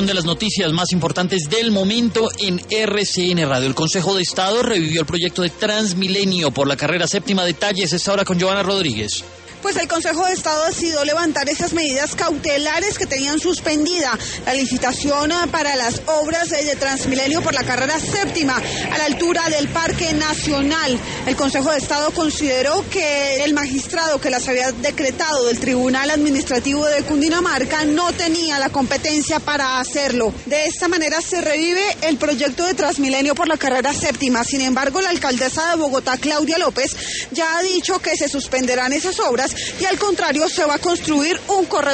De las noticias más importantes del momento en RCN Radio. El Consejo de Estado revivió el proyecto de Transmilenio por la carrera séptima. Detalles esta hora con Giovanna Rodríguez. Pues el Consejo de Estado decidió levantar esas medidas cautelares que tenían suspendida la licitación para las obras de Transmilenio por la carrera séptima a la altura del Parque Nacional. El Consejo de Estado consideró que el magistrado que las había decretado del Tribunal Administrativo de Cundinamarca no tenía la competencia para hacerlo. De esta manera se revive el proyecto de Transmilenio por la carrera séptima. Sin embargo, la alcaldesa de Bogotá, Claudia López, ya ha dicho que se suspenderán esas obras y al contrario se va a construir un corredor